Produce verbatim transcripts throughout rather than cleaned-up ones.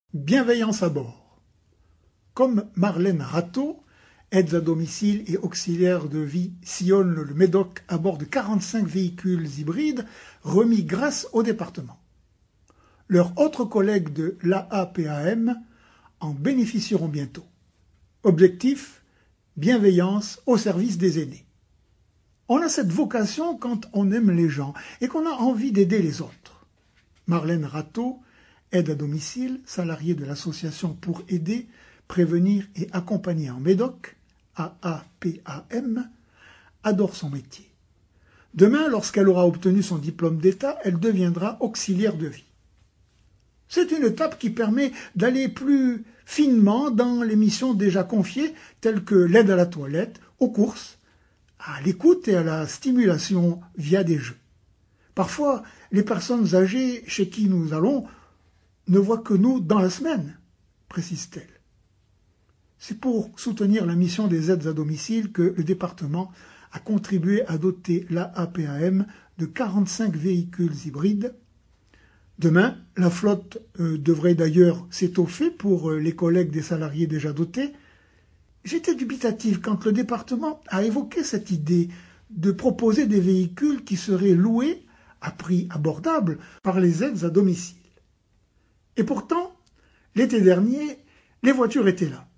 Bienveillance à bord. Comme Marlène Rateau, aides à domicile et auxiliaires de vie sillonnent le Médoc à bord de quarante-cinq véhicules hybrides remis grâce au département. Leurs autres collègues de l'A A P A M en bénéficieront bientôt. Objectif : bienveillance au service des aînés. On a cette vocation quand on aime les gens et qu'on a envie d'aider les autres. Marlène Rateau, aide à domicile, salariée de l'association pour aider, prévenir et accompagner en Médoc, A A P A M, adore son métier. Demain, lorsqu'elle aura obtenu son diplôme d'État, elle deviendra auxiliaire de vie. C'est une étape qui permet d'aller plus finement dans les missions déjà confiées, telles que l'aide à la toilette, aux courses, à l'écoute et à la stimulation via des jeux. Parfois, les personnes âgées chez qui nous allons ne voient que nous dans la semaine, précise-t-elle. C'est pour soutenir la mission des aides à domicile que le département a contribué à doter l'A A P A M de quarante-cinq véhicules hybrides. Demain, la flotte euh, devrait d'ailleurs s'étoffer pour euh, les collègues des salariés déjà dotés. J'étais dubitatif quand le département a évoqué cette idée de proposer des véhicules qui seraient loués à prix abordable par les aides à domicile. Et pourtant, l'été dernier, les voitures étaient là.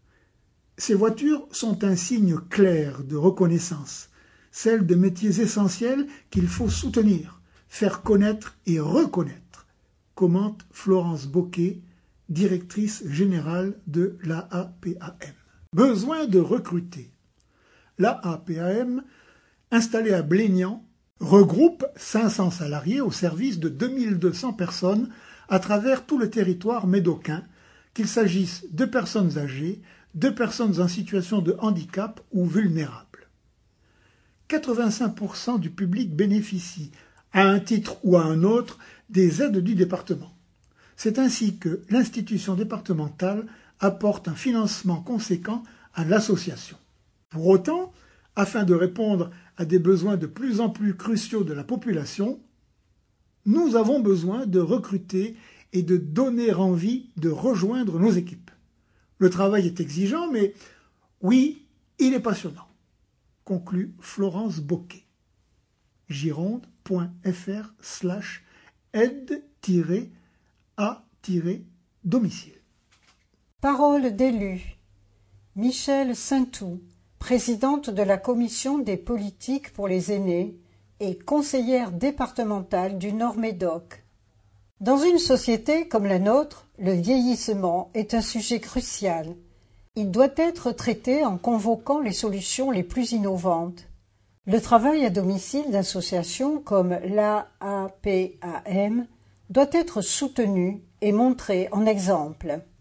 Ces voitures sont un signe clair de reconnaissance, celle de métiers essentiels qu'il faut soutenir, faire connaître et reconnaître, commente Florence Bocquet, directrice générale de l'A A P A M. Besoin de recruter. L'A A P A M, installée à Blénian, regroupe cinq cents salariés au service de deux mille deux cents personnes à travers tout le territoire médocain, qu'il s'agisse de personnes âgées, de personnes en situation de handicap ou vulnérables. quatre-vingt-cinq pour cent du public bénéficie, à un titre ou à un autre, des aides du département. C'est ainsi que l'institution départementale apporte un financement conséquent à l'association. Pour autant, afin de répondre à des besoins de plus en plus cruciaux de la population, nous avons besoin de recruter et de donner envie de rejoindre nos équipes. Le travail est exigeant, mais oui, il est passionnant, conclut Florence Bocquet. gironde.fr slash aide-a-domicile. Parole d'élu. Michèle Saintou, présidente de la commission des politiques pour les aînés et conseillère départementale du Nord-Médoc. Dans une société comme la nôtre, le vieillissement est un sujet crucial. Il doit être traité en convoquant les solutions les plus innovantes. Le travail à domicile d'associations comme l'A A P A M doit être soutenu et montré en exemple.